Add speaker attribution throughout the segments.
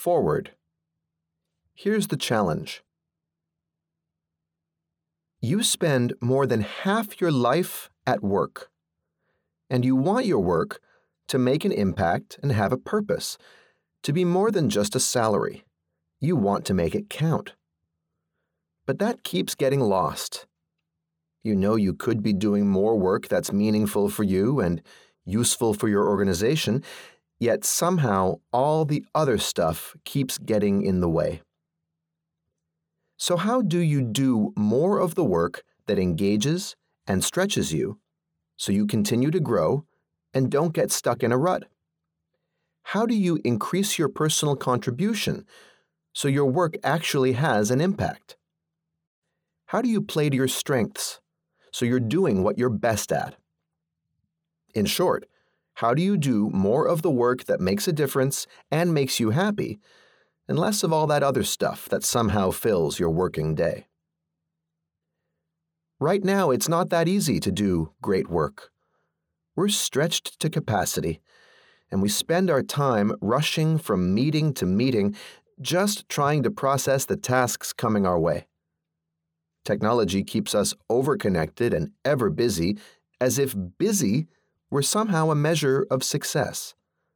Speaker 1: forward. Here's the challenge. You spend more than half your life at work, and you want your work to make an impact and have a purpose, to be more than just a salary. You want to make it count. But that keeps getting lost. You know you could be doing more work that's meaningful for you and useful for your organization, yet somehow all the other stuff keeps getting in the way. So how do you do more of the work that engages and stretches you so you continue to grow and don't get stuck in a rut? How do you increase your personal contribution so your work actually has an impact? How do you play to your strengths so you're doing what you're best at? In short, how do you do more of the work that makes a difference and makes you happy, and less of all that other stuff that somehow fills your working day? Right now, it's not that easy to do great work. We're stretched to capacity, and we spend our time rushing from meeting to meeting, just trying to process the tasks coming our way. Technology keeps us overconnected and ever busy, as if busy were somehow a measure of success.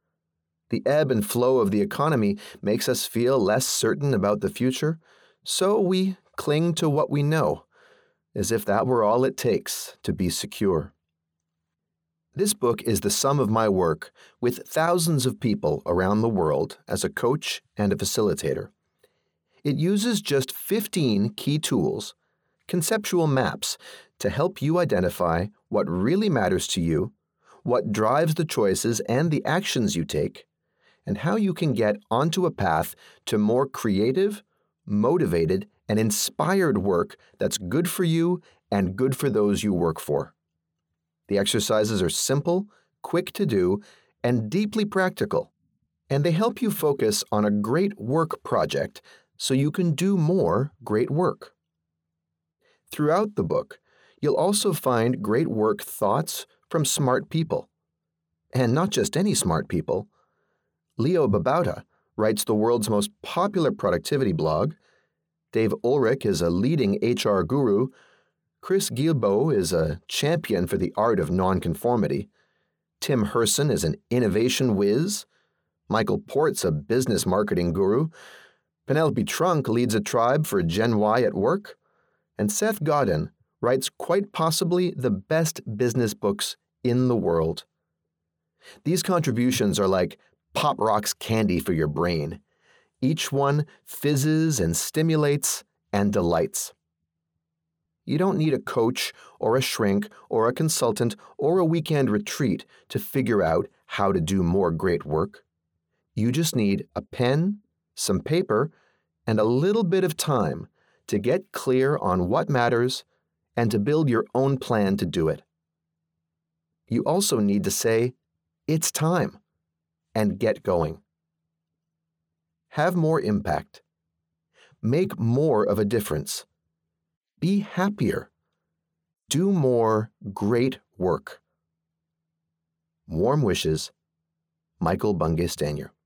Speaker 1: The ebb and flow of the economy makes us feel less certain about the future, so we cling to what we know, as if that were all it takes to be secure. This book is the sum of my work with thousands of people around the world as a coach and a facilitator. It uses just 15 key tools, conceptual maps, to help you identify what really matters to you, what drives the choices and the actions you take, and how you can get onto a path to more creative, motivated, and inspired work that's good for you and good for those you work for. The exercises are simple, quick to do, and deeply practical, and they help you focus on a great work project so you can do more great work. Throughout the book, you'll also find great work thoughts from smart people. And not just any smart people. Leo Babauta writes the world's most popular productivity blog. Dave Ulrich is a leading HR guru. Chris Guillebeau is a champion for the art of nonconformity. Tim Herson is an innovation whiz. Michael Port's a business marketing guru. Penelope Trunk leads a tribe for Gen Y at work. And Seth Godin writes quite possibly the best business books in the world. These contributions are like Pop Rocks candy for your brain. Each one fizzes and stimulates and delights. You don't need a coach or a shrink or a consultant or a weekend retreat to figure out how to do more great work. You just need a pen, some paper, and a little bit of time to get clear on what matters and to build your own plan to do it. You also need to say, "It's time," and get going. Have more impact. Make more of a difference. Be happier. Do more great work. Warm wishes, Michael Bungay Stanier.